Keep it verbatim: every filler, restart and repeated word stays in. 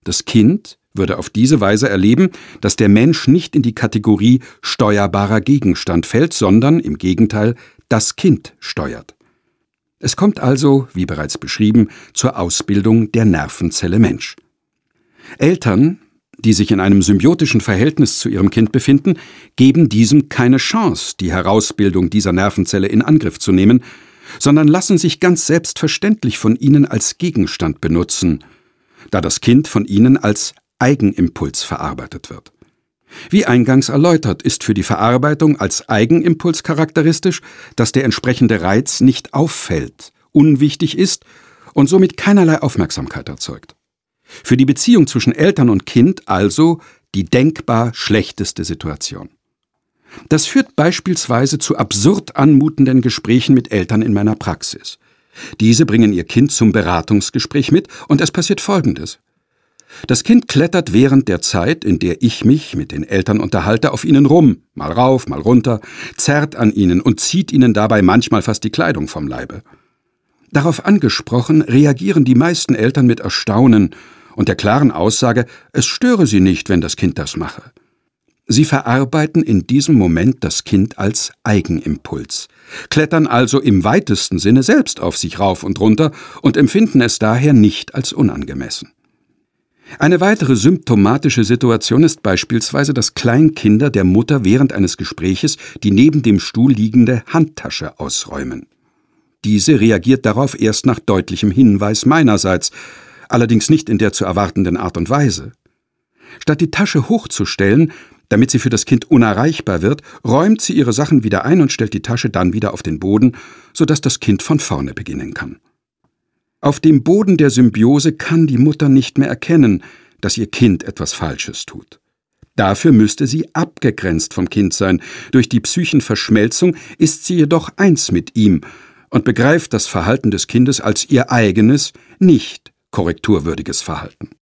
Das Kind würde auf diese Weise erleben, dass der Mensch nicht in die Kategorie steuerbarer Gegenstand fällt, sondern im Gegenteil das Kind steuert. Es kommt also, wie bereits beschrieben, zur Ausbildung der Nervenzelle Mensch. Eltern, die sich in einem symbiotischen Verhältnis zu ihrem Kind befinden, geben diesem keine Chance, die Herausbildung dieser Nervenzelle in Angriff zu nehmen, sondern lassen sich ganz selbstverständlich von ihnen als Gegenstand benutzen, da das Kind von ihnen als Eigenimpuls verarbeitet wird. Wie eingangs erläutert, ist für die Verarbeitung als Eigenimpuls charakteristisch, dass der entsprechende Reiz nicht auffällt, unwichtig ist und somit keinerlei Aufmerksamkeit erzeugt. Für die Beziehung zwischen Eltern und Kind also die denkbar schlechteste Situation. Das führt beispielsweise zu absurd anmutenden Gesprächen mit Eltern in meiner Praxis. Diese bringen ihr Kind zum Beratungsgespräch mit und es passiert Folgendes. Das Kind klettert während der Zeit, in der ich mich mit den Eltern unterhalte, auf ihnen rum, mal rauf, mal runter, zerrt an ihnen und zieht ihnen dabei manchmal fast die Kleidung vom Leibe. Darauf angesprochen, reagieren die meisten Eltern mit Erstaunen und der klaren Aussage, es störe sie nicht, wenn das Kind das mache. Sie verarbeiten in diesem Moment das Kind als Eigenimpuls, klettern also im weitesten Sinne selbst auf sich rauf und runter und empfinden es daher nicht als unangemessen. Eine weitere symptomatische Situation ist beispielsweise, dass Kleinkinder der Mutter während eines Gespräches die neben dem Stuhl liegende Handtasche ausräumen. Diese reagiert darauf erst nach deutlichem Hinweis meinerseits, allerdings nicht in der zu erwartenden Art und Weise. Statt die Tasche hochzustellen, damit sie für das Kind unerreichbar wird, räumt sie ihre Sachen wieder ein und stellt die Tasche dann wieder auf den Boden, sodass das Kind von vorne beginnen kann. Auf dem Boden der Symbiose kann die Mutter nicht mehr erkennen, dass ihr Kind etwas Falsches tut. Dafür müsste sie abgegrenzt vom Kind sein. Durch die Psychenverschmelzung ist sie jedoch eins mit ihm und begreift das Verhalten des Kindes als ihr eigenes, nicht korrekturwürdiges Verhalten.